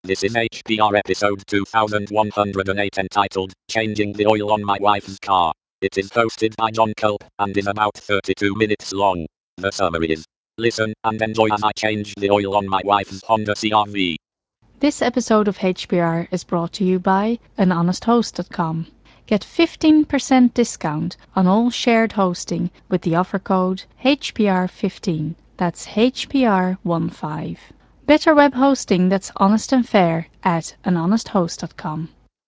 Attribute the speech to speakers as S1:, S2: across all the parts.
S1: This is HPR episode 2108 entitled, Changing the Oil on My Wife's Car. It is hosted by John Culp, and is about 32 minutes long. The summary is, listen and enjoy as I change the oil on my wife's Honda CR-V.
S2: This episode of HPR is brought to you by anhonesthost.com. Get 15% discount on all shared hosting with the offer code HPR15. That's HPR15. Better web hosting that's honest and fair at anhonesthost.com.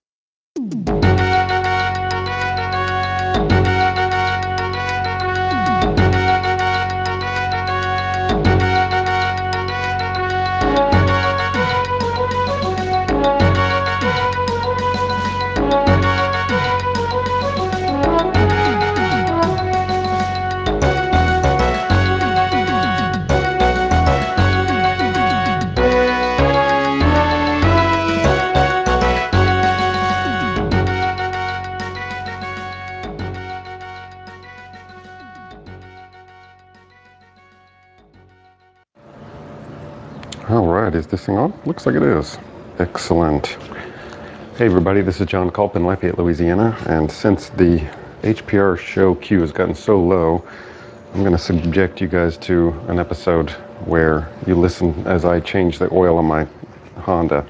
S3: Alright, is this thing on? Looks like it is. Excellent. Hey everybody, this is John Culp in Lafayette, Louisiana, and since the HPR show queue has gotten so low, I'm going to subject you guys to an episode where you listen as I change the oil on my Honda.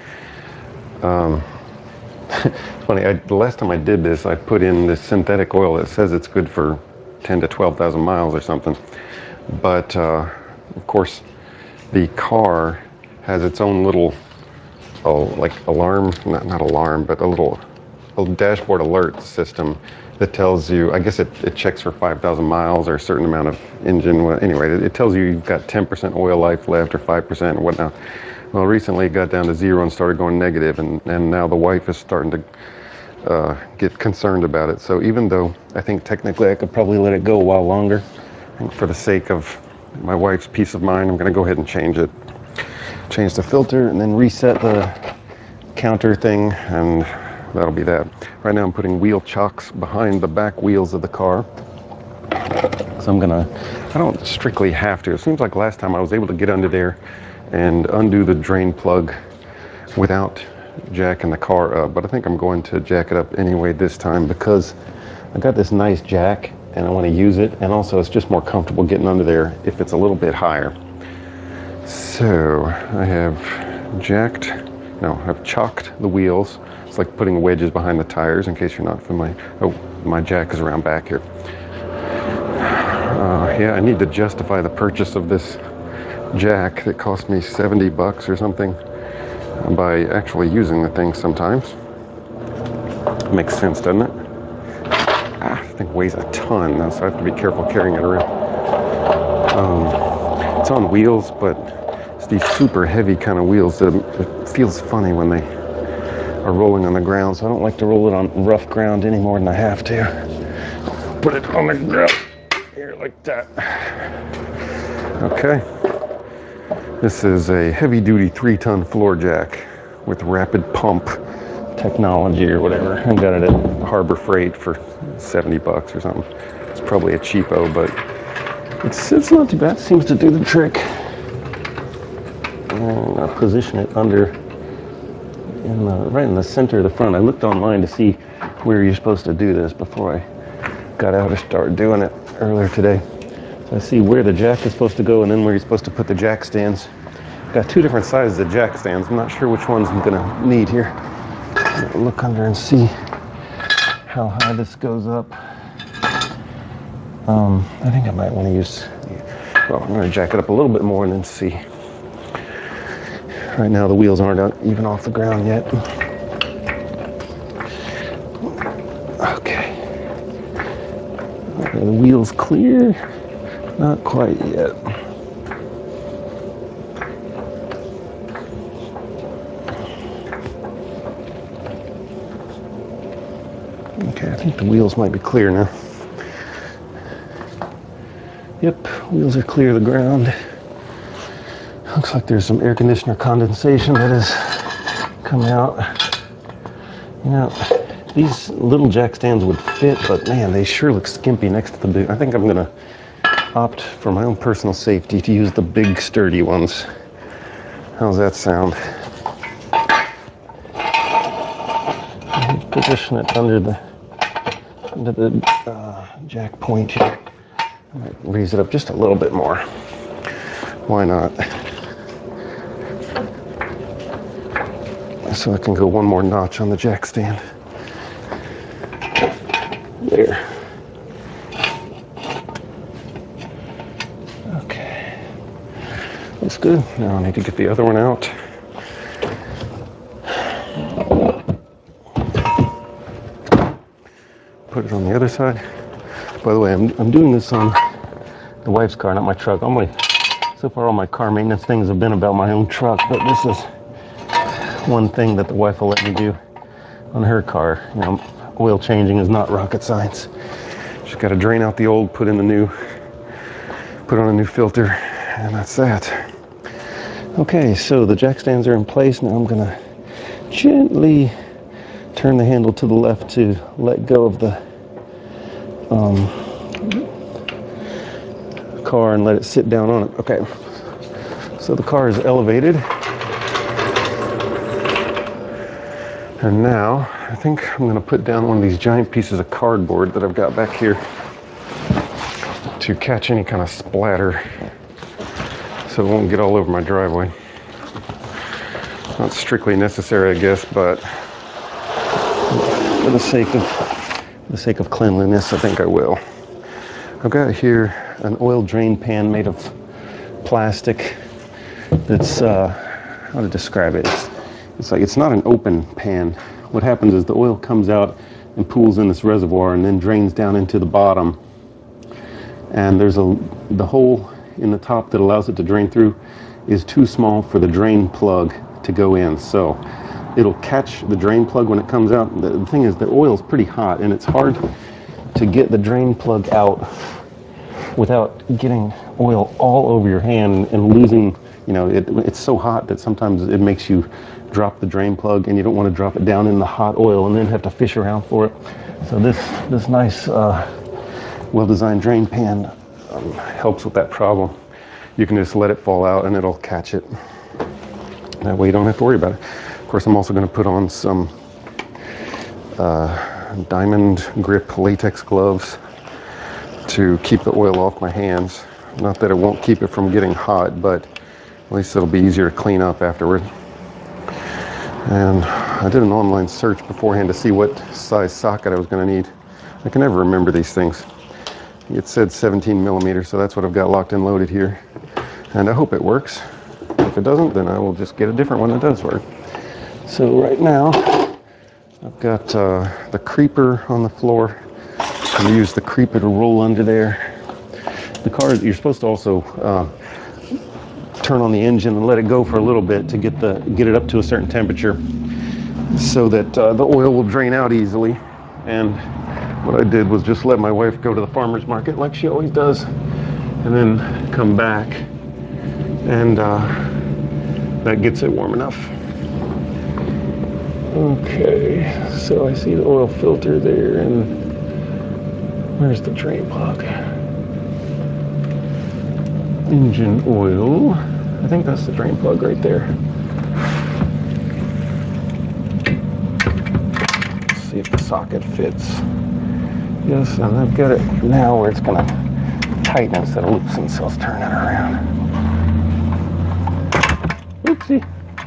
S3: It's funny, the last time I did this, I put in this synthetic oil that says it's good for 10 to 12,000 miles or something, but of course the car has its own little like alarm, not alarm, but a little dashboard alert system that tells you, I guess it checks for 5,000 miles or a certain amount of engine. Anyway, it tells you you've got 10% oil life left or 5% and whatnot. Well, recently it got down to 0 and started going negative, and now the wife is starting to get concerned about it. So even though I think technically I could probably let it go a while longer, I think for the sake of my wife's peace of mind, I'm going to go ahead and change it. Change the filter and then reset the counter thing, and that'll be that. Right now I'm putting wheel chocks behind the back wheels of the car. So I don't strictly have to. It seems like last time I was able to get under there and undo the drain plug without jacking the car up, but I think I'm going to jack it up anyway this time because I got this nice jack and I want to use it, and also it's just more comfortable getting under there if it's a little bit higher. So I have I've chocked the wheels. It's like putting wedges behind the tires, in case you're not familiar. Oh, my jack is around back here. Yeah, I need to justify the purchase of this jack that cost me $70 or something by actually using the thing sometimes. Makes sense, doesn't it? This thing weighs a ton, so I have to be careful carrying it around. It's on wheels, but it's these super heavy kind of wheels that it feels funny when they are rolling on the ground, so I don't like to roll it on rough ground any more than I have to. Put it on the ground here like that. Okay. This is a heavy-duty 3-ton floor jack with rapid pump technology or whatever. I got it at Harbor Freight for $70 or something. It's probably a cheapo, but it's not too bad. It seems to do the trick. And I'll position it under right in the center of the front. I looked online to see where you're supposed to do this before I got out to start doing it earlier today. So I see where the jack is supposed to go and then where you're supposed to put the jack stands. Got 2 different sizes of jack stands. I'm not sure which ones I'm gonna need here. Look under and see how high this goes up. I think I might want to use, well, I'm going to jack it up a little bit more and then see. Right now the wheels aren't even off the ground yet. Okay. Okay, the wheel's clear. Not quite yet. Okay, I think the wheels might be clear now. Yep, wheels are clear of the ground. Looks like there's some air conditioner condensation that has come out. You know, these little jack stands would fit, but man, they sure look skimpy next to the big. I think I'm gonna opt for my own personal safety to use the big sturdy ones. How's that sound? position it under the jack point here. I might raise it up just a little bit more. Why not? So I can go one more notch on the jack stand. There. Okay. Looks good. Now I need to get the other one out. Put it on the other side. By the way, I'm doing this on the wife's car, not my truck. So far all my car maintenance things have been about my own truck, but this is one thing that the wife will let me do on her car. You know, oil changing is not rocket science. Just got to drain out the old, put in the new, put on a new filter, and that's that. Okay, so the jack stands are in place. Now I'm gonna gently turn the handle to the left to let go of the car and let it sit down on it. Okay, so the car is elevated. And now I think I'm gonna put down one of these giant pieces of cardboard that I've got back here to catch any kind of splatter so it won't get all over my driveway. Not strictly necessary, I guess, but for the sake of cleanliness, I think I will. I've got here an oil drain pan made of plastic that's, how to describe it? It's like, it's not an open pan. What happens is the oil comes out and pools in this reservoir and then drains down into the bottom. And there's the hole in the top that allows it to drain through is too small for the drain plug to go in. So it'll catch the drain plug when it comes out. The thing is, the oil's pretty hot and it's hard to get the drain plug out without getting oil all over your hand and losing, you know, it's so hot that sometimes it makes you drop the drain plug, and you don't want to drop it down in the hot oil and then have to fish around for it. So this nice well-designed drain pan helps with that problem. You can just let it fall out and it'll catch it. That way you don't have to worry about it. Of course, I'm also going to put on some diamond grip latex gloves to keep the oil off my hands. Not that it won't keep it from getting hot, but at least it'll be easier to clean up afterward. And I did an online search beforehand to see what size socket I was going to need. I can never remember these things. It said 17 millimeters, so that's what I've got locked and loaded here. And I hope it works. If it doesn't, then I will just get a different one that does work. So right now, I've got the creeper on the floor. I'm going to use the creeper to roll under there. The car, you're supposed to also turn on the engine and let it go for a little bit to get it up to a certain temperature so that the oil will drain out easily. And what I did was just let my wife go to the farmer's market like she always does, and then come back, and that gets it warm enough. Okay, so I see the oil filter there, and where's the drain plug? Engine oil. I think that's the drain plug right there. Let's see if the socket fits. Yes, and I've got it now where it's going to tighten instead of loosen, so let's turn it around. Oopsie.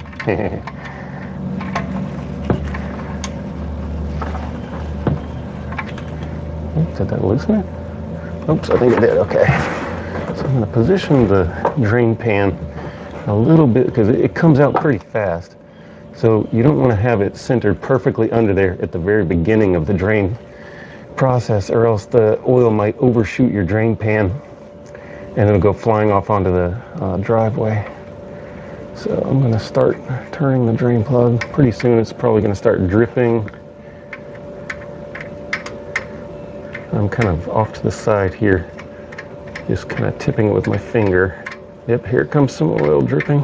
S3: Did that loosen it? Oops, I think it did. Okay. So I'm going to position the drain pan a little bit because it comes out pretty fast. So you don't want to have it centered perfectly under there at the very beginning of the drain process, or else the oil might overshoot your drain pan and it'll go flying off onto the driveway. So I'm going to start turning the drain plug. Pretty soon it's probably going to start dripping. I'm kind of off to the side here, just kind of tipping it with my finger. Yep, here comes some oil dripping.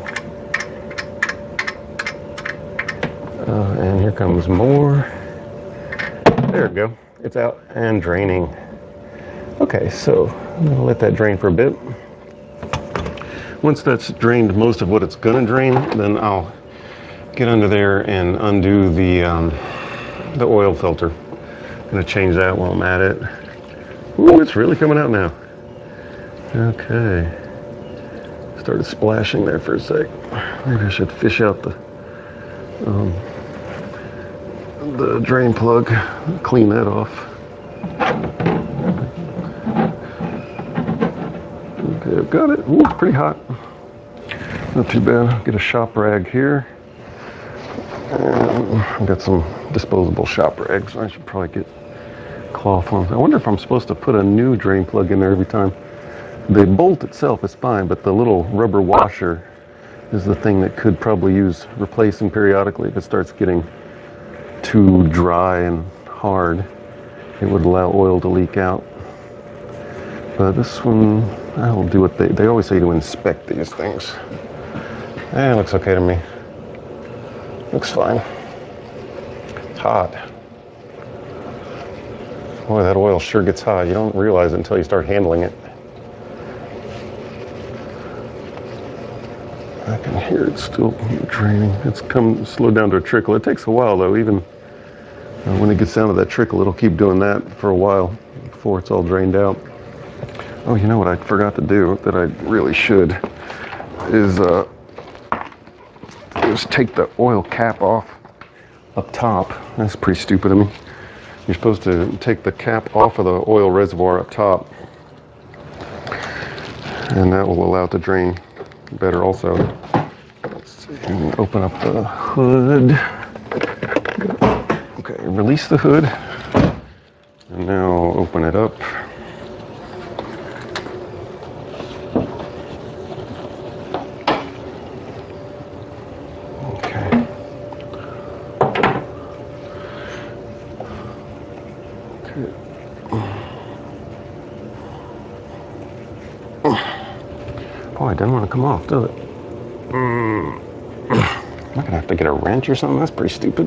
S3: And here comes more. There we go. It's out and draining. Okay, so I'm going to let that drain for a bit. Once that's drained most of what it's going to drain, then I'll get under there and undo the the oil filter. I'm gonna change that while I'm at it. Ooh, it's really coming out now. Okay. Started splashing there for a sec. Maybe I should fish out the drain plug, clean that off. Okay, I've got it. Ooh, it's pretty hot. Not too bad. I'll get a shop rag here. And I've got some disposable shop rags. I should probably get cloth ones. I wonder if I'm supposed to put a new drain plug in there every time. The bolt itself is fine, but the little rubber washer is the thing that could probably use replacing periodically if it starts getting too dry and hard. It would allow oil to leak out. But this one, I'll do what they always say to inspect these things. It looks okay to me. Looks fine. It's hot. Boy, that oil sure gets hot. You don't realize it until you start handling it. I can hear it still draining. It's slowed down to a trickle. It takes a while though. Even when it gets down to that trickle, it'll keep doing that for a while before it's all drained out. Oh, you know what I forgot to do that I really should is take the oil cap off up top. That's pretty stupid of me. You're supposed to take the cap off of the oil reservoir up top, and that will allow it to drain better also. Let's see, and open up the hood. Okay, release the hood, and now open it up. Boy, it doesn't want to come off, does it? I'm not gonna have to get a wrench or something. That's pretty stupid.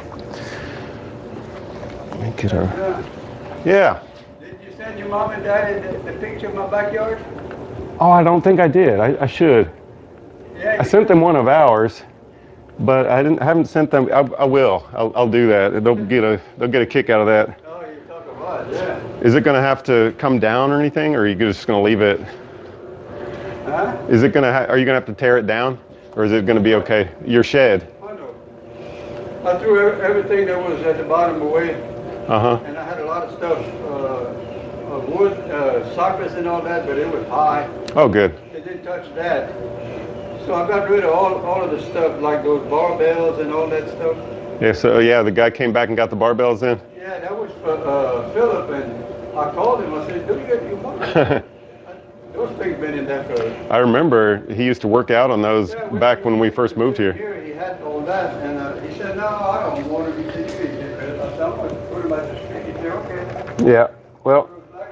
S3: Make it a. Yeah.
S4: Did you send your mom and dad the picture of my backyard?
S3: Oh, I don't think I did. I should.
S4: Yeah.
S3: I sent them one of ours, but I haven't sent them. I will. I'll do that. They'll get a kick out of that.
S4: Oh, you talk about, yeah.
S3: Is it gonna have to come down or anything, or are you just gonna leave it?
S4: Huh?
S3: Is it gonna? Are you gonna have to tear it down, or is it gonna be okay? Your shed.
S4: I know. I threw everything that was at the bottom away, and I had a lot of stuff, wood, sockets and all that, but it was high.
S3: Oh, good.
S4: It didn't touch that. So I got rid of all of the stuff, like those barbells and all that stuff.
S3: Yeah. So yeah, the guy came back and got the barbells in.
S4: Yeah, that was Philip, and I called him. I said, "Do you get your money?" Those things been in there for.
S3: I remember he used to work out on those back when we first moved here.
S4: He had all that, and he said, "No, I don't want them." He said, "You can get rid of them." I said, "I'm going to put them at the street." He said, "Okay."
S3: Yeah. Well.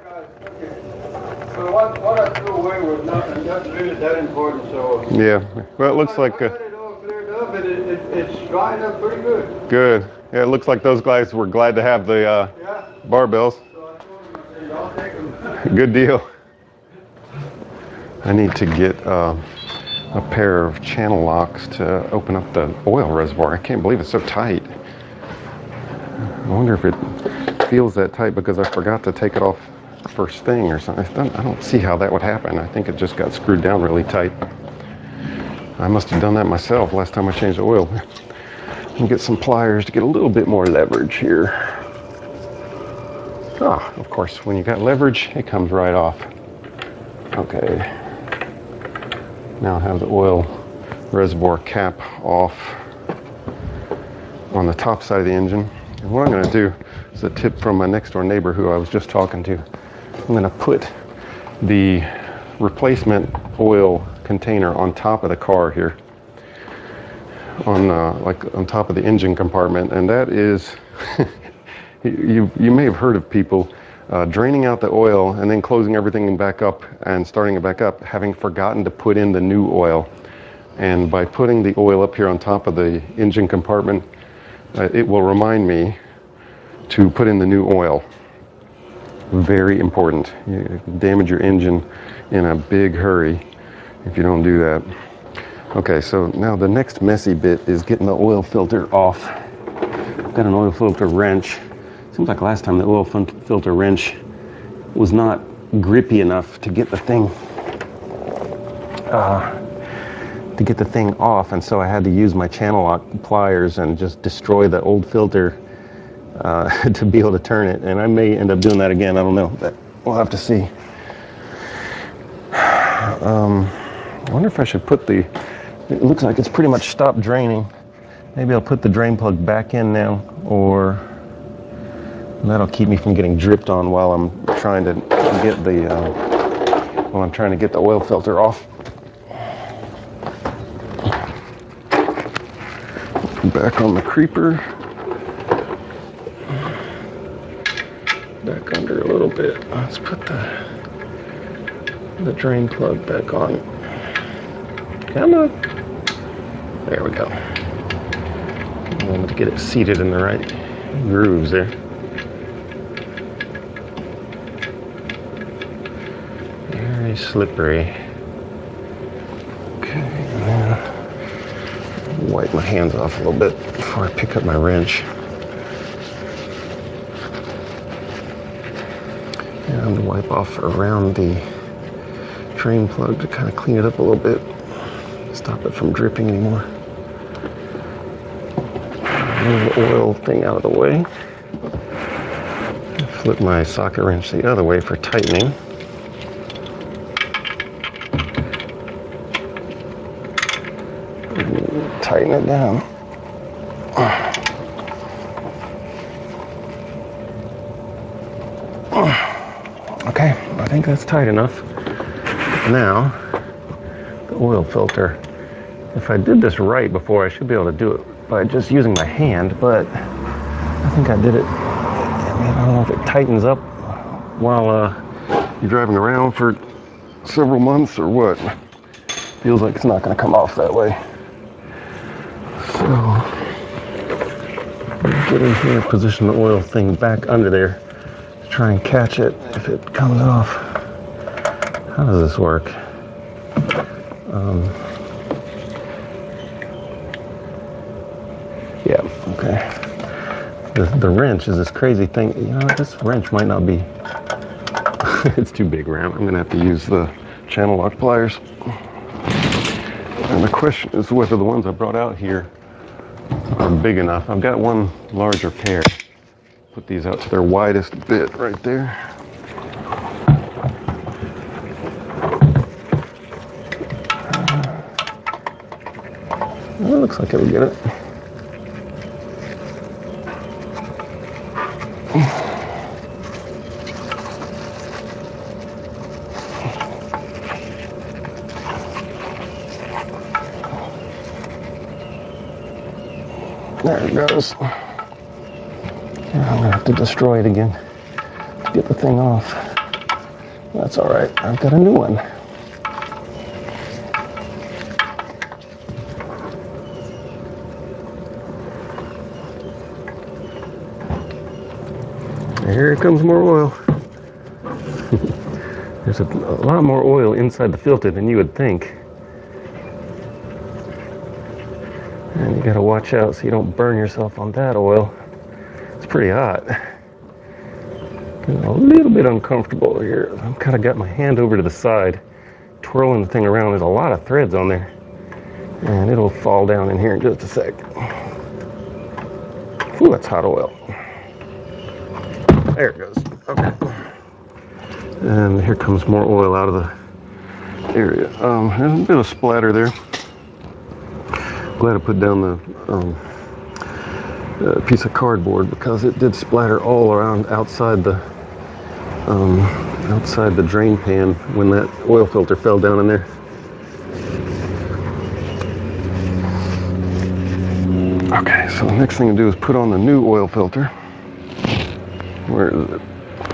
S4: So what I threw away was not really that important. So.
S3: Yeah. Well, it looks like.
S4: I got it all cleared up, and it's drying up pretty good.
S3: Good. Yeah, it looks like those guys were glad to have the barbells.
S4: So I told him, I said, "I'll take them."
S3: Good deal. I need to get a pair of channel locks to open up the oil reservoir. I can't believe it's so tight. I wonder if it feels that tight because I forgot to take it off first thing or something. I don't see how that would happen. I think it just got screwed down really tight. I must have done that myself last time I changed the oil. I'll get some pliers to get a little bit more leverage here. Ah, of course, when you got leverage, it comes right off. Okay. Now I have the oil reservoir cap off on the top side of the engine. And what I'm going to do is a tip from my next door neighbor who I was just talking to. I'm going to put the replacement oil container on top of the car here, on on top of the engine compartment, and that is you may have heard of people draining out the oil and then closing everything back up and starting it back up, having forgotten to put in the new oil. And by putting the oil up here on top of the engine compartment, it will remind me to put in the new oil. Very important. You damage your engine in a big hurry if you don't do that. Okay, so now the next messy bit is getting the oil filter off got an oil filter wrench. Seems like last time the oil filter wrench was not grippy enough to get the thing off, and so I had to use my channel lock pliers and just destroy the old filter to be able to turn it. And I may end up doing that again. I don't know, but we'll have to see. I wonder if I should put it looks like it's pretty much stopped draining. Maybe I'll put the drain plug back in now, or that'll keep me from getting dripped on while I'm trying to get the oil filter off. Back on the creeper. Back under a little bit. Let's put the drain plug back on. Come on. There we go. I'm going to get it seated in the right grooves there. Very slippery. Okay, now wipe my hands off a little bit before I pick up my wrench. And wipe off around the drain plug to kind of clean it up a little bit. Stop it from dripping anymore. Move the oil thing out of the way. Flip my socket wrench the other way for tightening. And tighten it down. Okay, I think that's tight enough. Now, the oil filter. If I did this right before, I should be able to do it by just using my hand, but I think I did it. I don't know if it tightens up while you're driving around for several months or what. Feels like it's not going to come off that way. So, get in here, position the oil thing back under there to try and catch it if it comes off. How does this work? Yeah, okay. The wrench is this crazy thing. You know, this wrench might not be, it's too big around. I'm gonna have to use the channel lock pliers. And the question is whether the ones I brought out here are big enough. I've got one larger pair. Put these out to their widest bit right there. It looks like it'll get it. There it goes. I'm gonna have to destroy it again to get the thing off. That's all right. I've got a new one. Here comes more oil. There's a lot more oil inside the filter than you would think. And you gotta watch out so you don't burn yourself on that oil. It's pretty hot. Getting a little bit uncomfortable here. I've kind of got my hand over to the side, twirling the thing around. There's a lot of threads on there. And it'll fall down in here in just a sec. Ooh, that's hot oil. There it goes. Okay. And here comes more oil out of the area. There's a bit of splatter there. Glad I put down the piece of cardboard because it did splatter all around outside the drain pan when that oil filter fell down in there. Okay, so the next thing to do is put on the new oil filter. Where is it?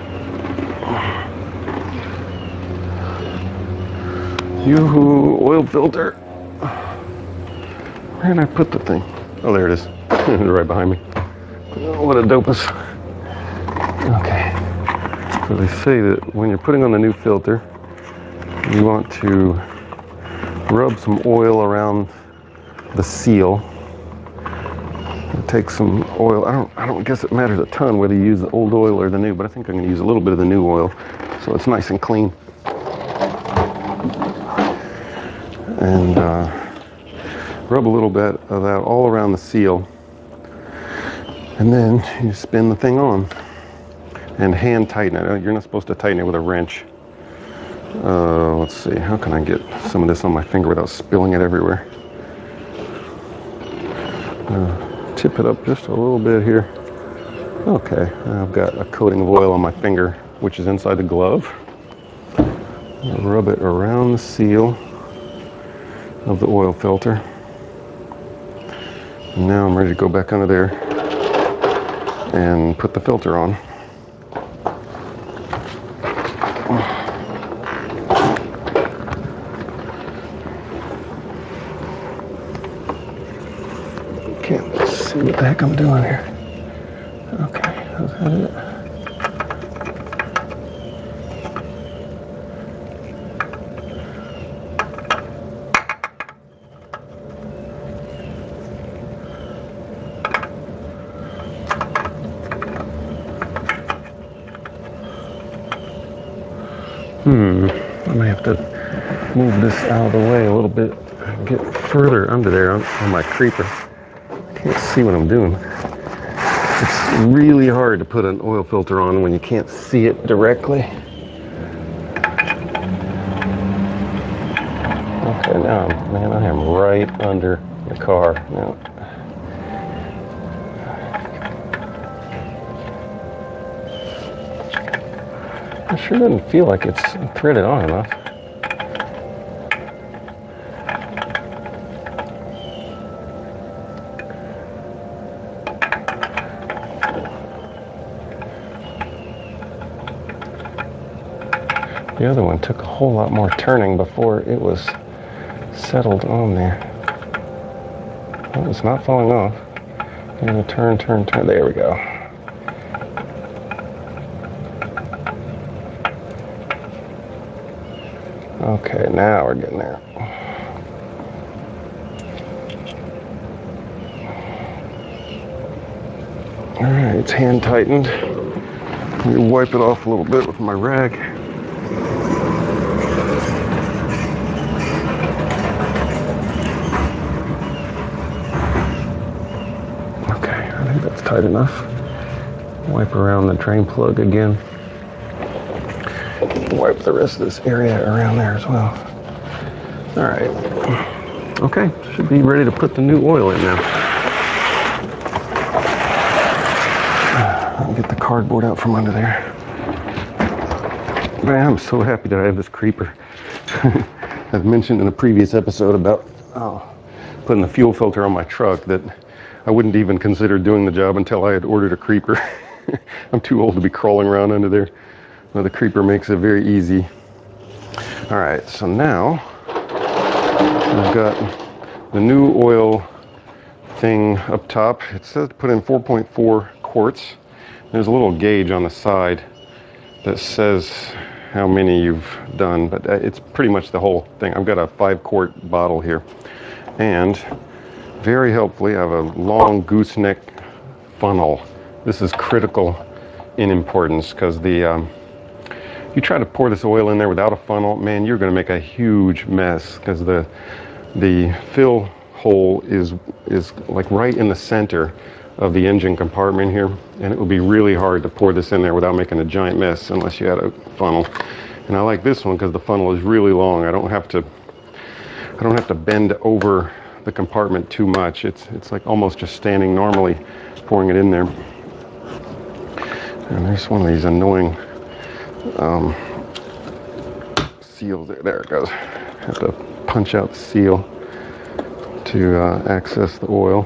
S3: Yoo-hoo, oil filter. Where did I put the thing? Oh, there it is. Right behind me. Oh, what a dopus. Okay. So they say that when you're putting on the new filter, you want to rub some oil around the seal. It take some oil. I don't guess it matters a ton whether you use the old oil or the new, but I think I'm going to use a little bit of the new oil so it's nice and clean. And rub a little bit of that all around the seal. And then you spin the thing on and hand tighten it. You're not supposed to tighten it with a wrench. Let's see, how can I get some of this on my finger without spilling it everywhere? Tip it up just a little bit here. Okay, I've got a coating of oil on my finger, which is inside the glove. Rub it around the seal of the oil filter. And now I'm ready to go back under there and put the filter on. Can't see what the heck I'm doing here. Okay, is that it? I may have to move this out of the way a little bit and get further under there on my creeper. I can't see what I'm doing. It's really hard to put an oil filter on when you can't see it directly. Okay, now, man, I am right under the car. Now, it sure doesn't feel like it's threaded on enough. The other one took a whole lot more turning before it was settled on there. Oh, it's not falling off. I'm going to turn, turn, turn. There we go. Okay, now we're getting there. Alright, it's hand tightened. Let me wipe it off a little bit with my rag. Okay, I think that's tight enough. Wipe around the drain plug again. Wipe the rest of this area around there as well. Alright. Okay, should be ready to put the new oil in now. I'll get the cardboard out from under there. Man, I'm so happy that I have this creeper. I've mentioned in a previous episode about putting the fuel filter on my truck that I wouldn't even consider doing the job until I had ordered a creeper. I'm too old to be crawling around under there. Well, the creeper makes it very easy. Alright, so now I've got the new oil thing up top. It says to put in 4.4 quarts. There's a little gauge on the side that says how many you've done, but it's pretty much the whole thing. I've got a 5-quart bottle here, and very helpfully I have a long gooseneck funnel. This is critical in importance because you try to pour this oil in there without a funnel, man, you're going to make a huge mess because the fill hole is like right in the center of the engine compartment here, and it would be really hard to pour this in there without making a giant mess unless you had a funnel. And I like this one because the funnel is really long. I don't have to bend over the compartment too much. It's like almost just standing normally, pouring it in there. And there's one of these annoying seals there. There it goes. Have to punch out the seal to access the oil.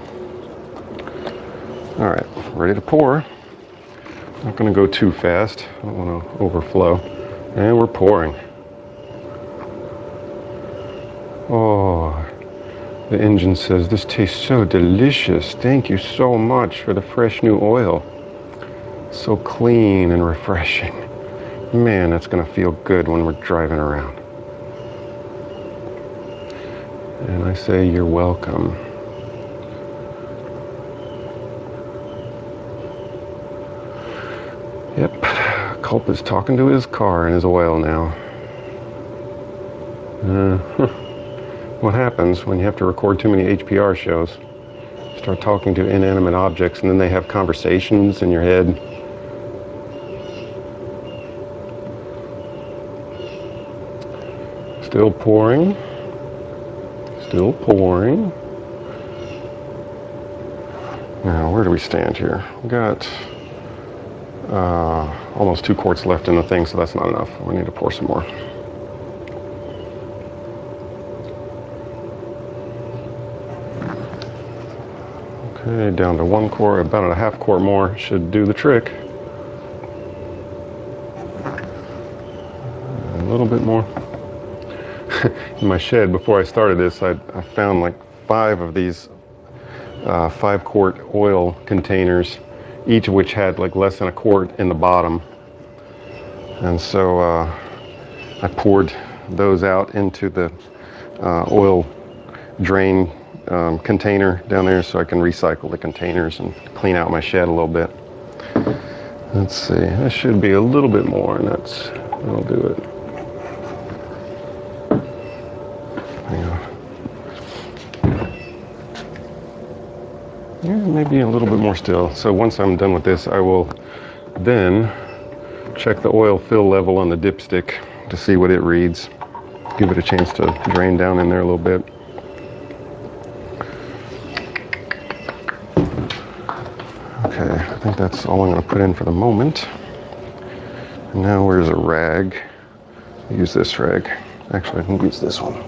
S3: All right, ready to pour. Not going to go too fast. I don't want to overflow. And we're pouring. Oh, the engine says, "This tastes so delicious. Thank you so much for the fresh new oil. So clean and refreshing. Man, that's going to feel good when we're driving around." And I say, you're welcome. Yep, Culp is talking to his car and his oil now. What happens when you have to record too many HPR shows? Start talking to inanimate objects and then they have conversations in your head. Still pouring. Still pouring. Now, where do we stand here? We got almost 2 quarts left in the thing, so that's not enough. We need to pour some more. Okay, down to 1 quart, about a half quart more should do the trick. A little bit more. In my shed, before I started this, I found like 5 of these 5 quart oil containers, each of which had like less than a quart in the bottom. And so I poured those out into the oil drain container down there so I can recycle the containers and clean out my shed a little bit. Let's see, that should be a little bit more, and that'll do it. Hang on. Yeah, maybe a little bit more still. So once I'm done with this, I will then check the oil fill level on the dipstick to see what it reads. Give it a chance to drain down in there a little bit. Okay, I think that's all I'm going to put in for the moment. And now where's a rag? Use this rag. Actually, I can use this one.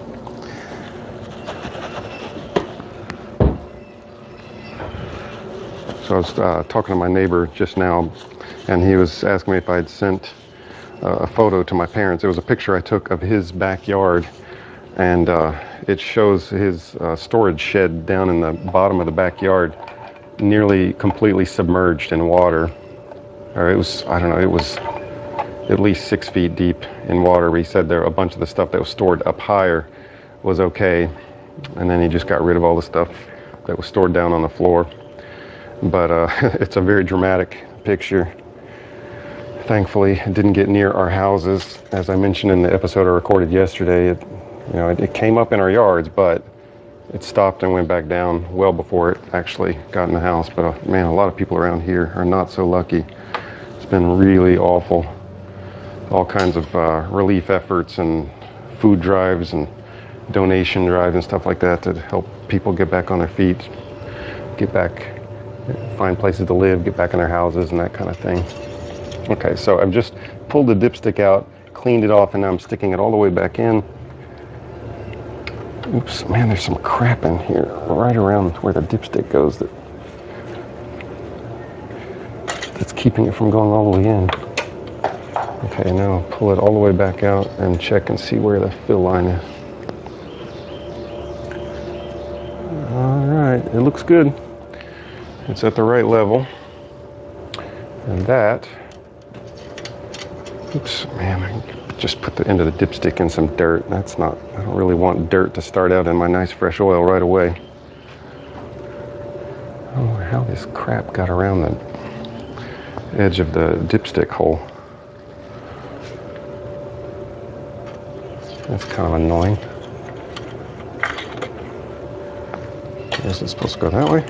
S3: So I was talking to my neighbor just now, and he was asking me if I'd sent a photo to my parents. It was a picture I took of his backyard, and it shows his storage shed down in the bottom of the backyard, nearly completely submerged in water. Or it was, I don't know, it was at least 6 feet deep in water. He said there a bunch of the stuff that was stored up higher was okay, and then he just got rid of all the stuff that was stored down on the floor. But it's a very dramatic picture. Thankfully, it didn't get near our houses. As I mentioned in the episode I recorded yesterday, it came up in our yards, but it stopped and went back down well before it actually got in the house. But man, a lot of people around here are not so lucky. It's been really awful. All kinds of relief efforts and food drives and donation drives and stuff like that to help people get back on their feet, get back, find places to live, get back in their houses and that kind of thing. Okay, so I've just pulled the dipstick out, cleaned it off, and now I'm sticking it all the way back in. Oops, man, there's some crap in here right around where the dipstick goes that's keeping it from going all the way in. Okay, now I'll pull it all the way back out and check and see where the fill line is. All right, it looks good. It's at the right level. And that, oops, man, I just put the end of the dipstick in some dirt. I don't really want dirt to start out in my nice fresh oil right away. I don't know how this crap got around the edge of the dipstick hole. That's kind of annoying. I guess it's supposed to go that way.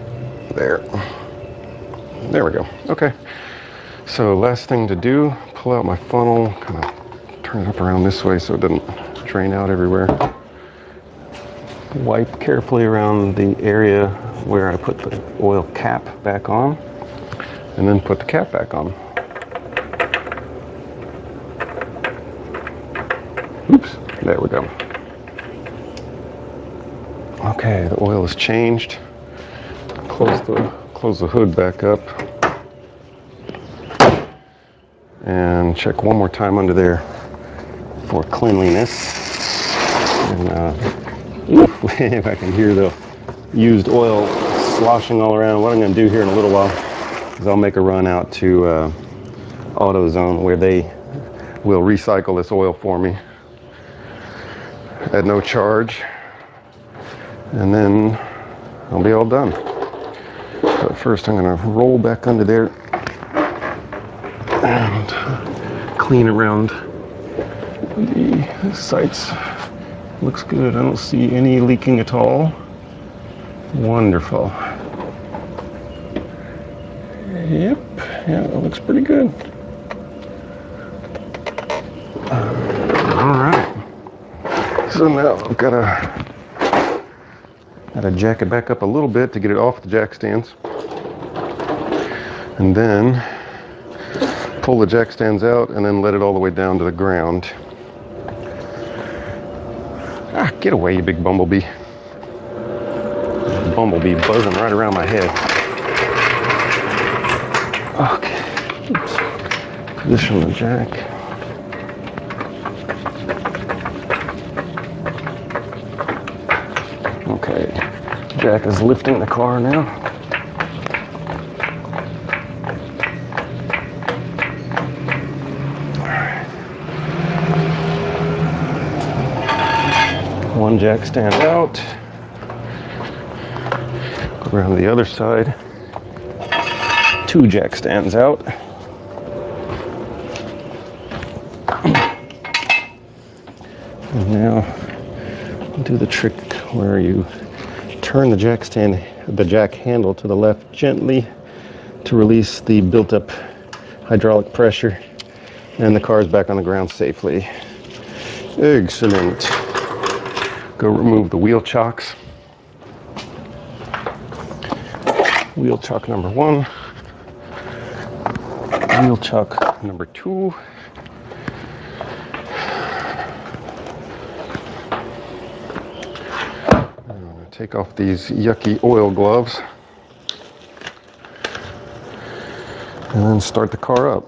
S3: There we go. Okay. So last thing to do, pull out my funnel, kind of turn it up around this way so it doesn't drain out everywhere. Wipe carefully around the area where I put the oil cap back on, and then put the cap back on. Oops, there we go. Okay, the oil is changed. Close the hood back up. And check one more time under there for cleanliness. And if I can hear the used oil sloshing all around, what I'm going to do here in a little while is I'll make a run out to AutoZone where they will recycle this oil for me at no charge. And then I'll be all done. But first I'm going to roll back under there and clean around the sights. Looks good. I don't see any leaking at all. Wonderful. Yep, yeah, it looks pretty good. All right. So now I've got to jack it back up a little bit to get it off the jack stands, and then pull the jack stands out and then let it all the way down to the ground. Ah, get away, you big bumblebee. Bumblebee buzzing right around my head. Okay. Oops. Position the jack. Okay. Jack is lifting the car now. One jack stand out. Go around to the other side. Two jack stands out. And now do the trick where you turn the jack handle to the left gently to release the built-up hydraulic pressure, and the car is back on the ground safely. Excellent. Go remove the wheel chocks. Wheel chock number 1. Wheel chock number 2. I'm going to take off these yucky oil gloves and then start the car up.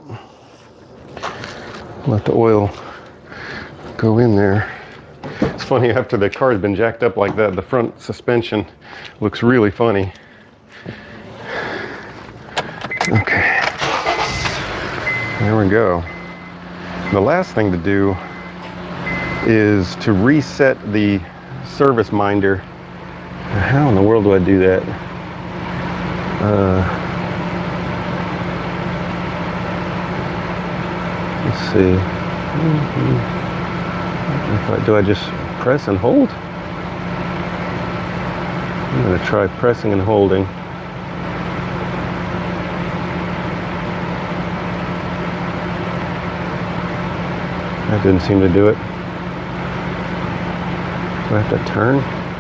S3: Let the oil go in there. It's funny, after the car's been jacked up like that, the front suspension looks really funny. Okay, there we go. The last thing to do is to reset the service minder. How in the world do I do that? Let's see. Do I just press and hold? I'm going to try pressing and holding. That didn't seem to do it. Do I have to turn?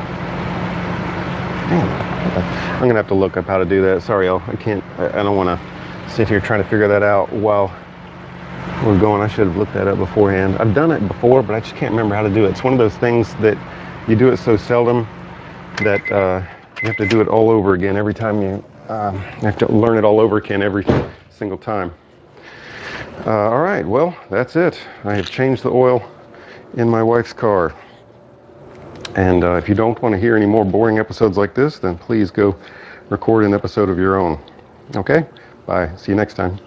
S3: Damn. I'm going to have to look up how to do that. Sorry, y'all. I don't want to sit here trying to figure that out while we're going. I should have looked that up beforehand. I've done it before, but I just can't remember how to do it. It's one of those things that you do it so seldom that you have to do it all over again every time you have to learn it all over again every single time. All right, well, that's it. I have changed the oil in my wife's car. And if you don't want to hear any more boring episodes like this, then please go record an episode of your own. Okay? Bye. See you next time.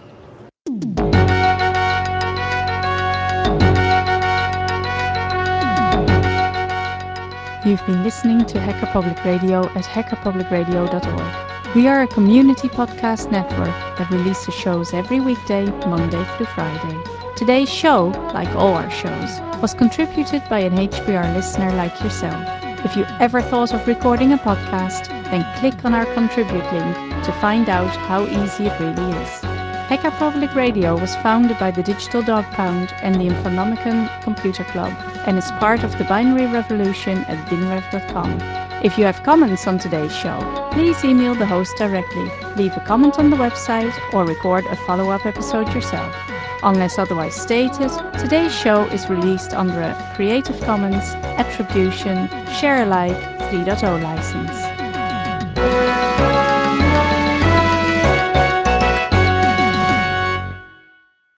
S2: You've been listening to Hacker Public Radio at hackerpublicradio.org. We are a community podcast network that releases shows every weekday, Monday through Friday. Today's show, like all our shows, was contributed by an HPR listener like yourself. If you ever thought of recording a podcast, then click on our contribute link to find out how easy it really is. Hacker Public Radio was founded by the Digital Dog Pound and the Infonomicon Computer Club and is part of the binary revolution at binrev.com. If you have comments on today's show, please email the host directly, leave a comment on the website, or record a follow-up episode yourself. Unless otherwise stated, today's show is released under a Creative Commons Attribution Share Alike 3.0 license.